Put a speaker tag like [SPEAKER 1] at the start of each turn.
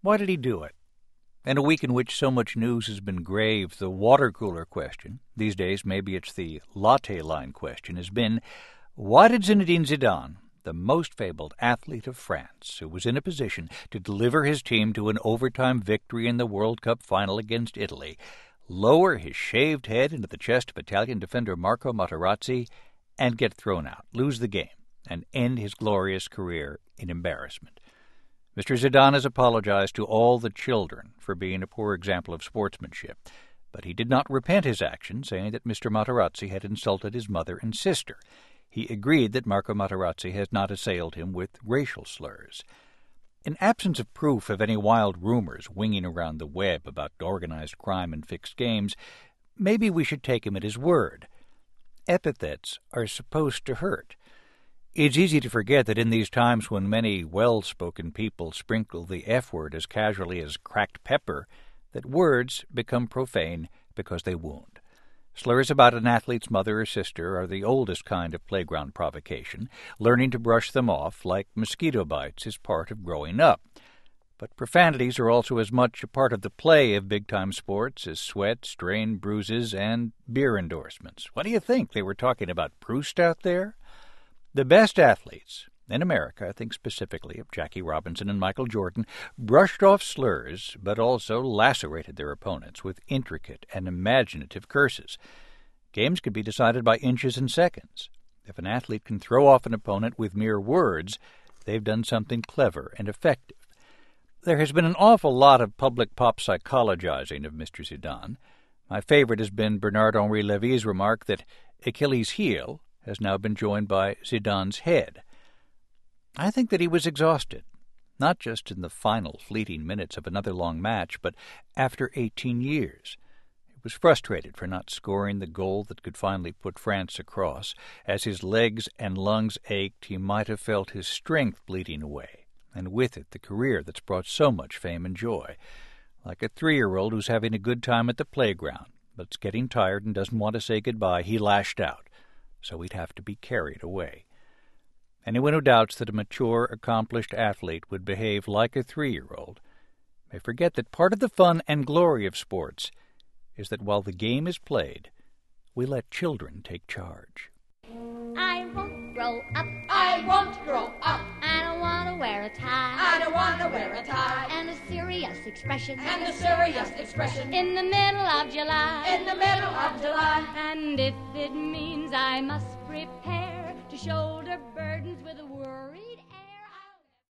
[SPEAKER 1] Why did he do it? In a week in which so much news has been grave, the water cooler question, these days maybe it's the latte line question, has been, why did Zinedine Zidane, the most fabled athlete of France, who was in a position to deliver his team to an overtime victory in the World Cup final against Italy, lower his shaved head into the chest of Italian defender Marco Materazzi and get thrown out, lose the game, and end his glorious career in embarrassment? Mr. Zidane has apologized to all the children for being a poor example of sportsmanship, but he did not repent his action, saying that Mr. Materazzi had insulted his mother and sister. He agreed that Marco Materazzi has not assailed him with racial slurs. In absence of proof of any wild rumors winging around the web about organized crime and fixed games, maybe we should take him at his word. Epithets are supposed to hurt. It's easy to forget that in these times when many well-spoken people sprinkle the F word as casually as cracked pepper, that words become profane because they wound. Slurs about an athlete's mother or sister are the oldest kind of playground provocation. Learning to brush them off, like mosquito bites, is part of growing up. But profanities are also as much a part of the play of big-time sports as sweat, strain, bruises, and beer endorsements. What do you think? They were talking about Proust out there? The best athletes, in America, I think specifically of Jackie Robinson and Michael Jordan, brushed off slurs, but also lacerated their opponents with intricate and imaginative curses. Games could be decided by inches and seconds. If an athlete can throw off an opponent with mere words, they've done something clever and effective. There has been an awful lot of public pop psychologizing of Mr. Zidane. My favorite has been Bernard-Henri Lévy's remark that Achilles' heel has now been joined by Zidane's head. I think that he was exhausted, not just in the final fleeting minutes of another long match, but after 18 years. He was frustrated for not scoring the goal that could finally put France across. As his legs and lungs ached, he might have felt his strength bleeding away, and with it the career that's brought so much fame and joy. Like a 3-year-old who's having a good time at the playground, but's getting tired and doesn't want to say goodbye, he lashed out, so he'd have to be carried away. Anyone who doubts that a mature, accomplished athlete would behave like a 3-year-old may forget that part of the fun and glory of sports is that while the game is played, we let children take charge.
[SPEAKER 2] I won't grow up.
[SPEAKER 3] I won't grow up.
[SPEAKER 2] I don't want to wear a tie.
[SPEAKER 3] I don't want to wear a tie.
[SPEAKER 2] And a serious expression.
[SPEAKER 3] And a serious expression.
[SPEAKER 2] In the middle of July.
[SPEAKER 3] In the middle of July.
[SPEAKER 2] And if it means I must prepare to shoulder burdens with a worry